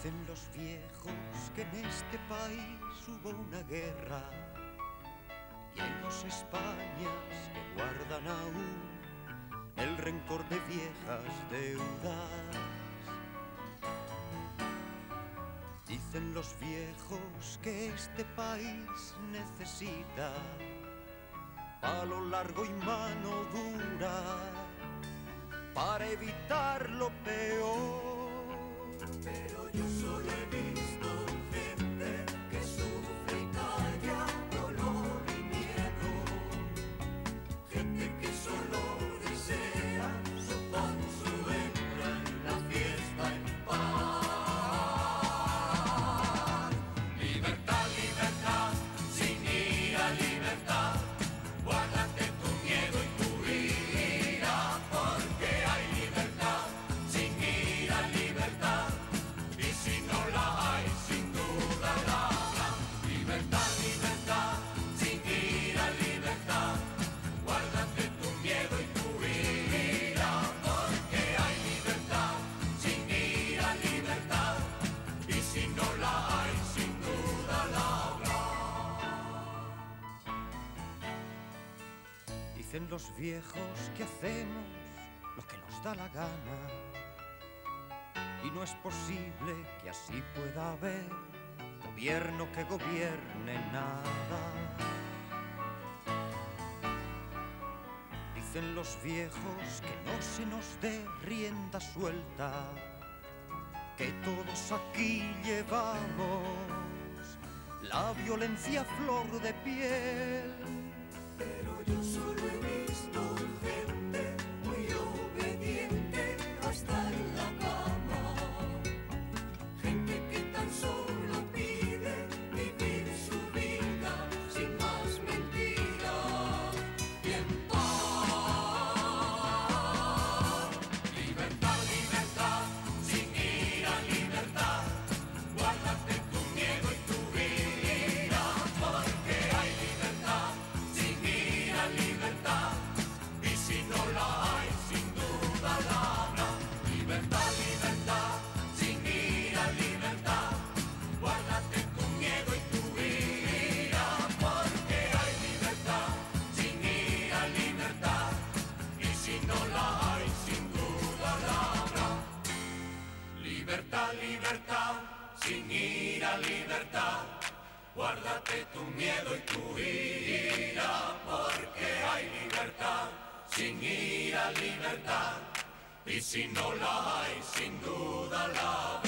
Dicen los viejos que en este país hubo una guerra y hay dos Españas que guardan aún el rencor de viejas deudas. Dicen los viejos que este país necesita palo largo y mano dura para evitar lo peor. Pero yo solo he visto gente que sufre y calla dolor y miedo, gente que solo desea su pan, su hembra y la fiesta en paz. Libertad, libertad, sin ira, libertad, guárdate tu miedo y tu ira, porque hay libertad, sin ira, libertad. Y si no la hay, sin duda la habrá. Libertad, libertad, sin ira, libertad. Guárdate tu miedo y tu ira, porque hay libertad, sin ira, libertad. Y si no la hay, sin duda la habrá. Dicen los viejos que hacemos lo que nos da la gana y no es posible que así pueda haber gobierno que gobierne nada. Dicen los viejos que no se nos dé rienda suelta, que todos aquí llevamos la violencia a flor de piel. Pero yo solo he visto gente muy obediente hasta en la cama, gente que tan solo pide vivir su vida sin más mentiras y en paz. Libertad, libertad, sin ira, libertad, guárdate tu miedo y tu ira, porque hay libertad, sin ira, libertad. Y si no la hay, sin duda la habrá. Libertad, libertad, sin ira, libertad. Guárdate tu miedo y tu ira, porque hay libertad, sin ira, libertad. Y si no la hay, sin duda la habrá. Libertad, libertad, sin ira, libertad. Guárdate tu miedo y tu ira, porque hay libertad, sin ira, libertad. Y si no la hay, sin duda la habrá.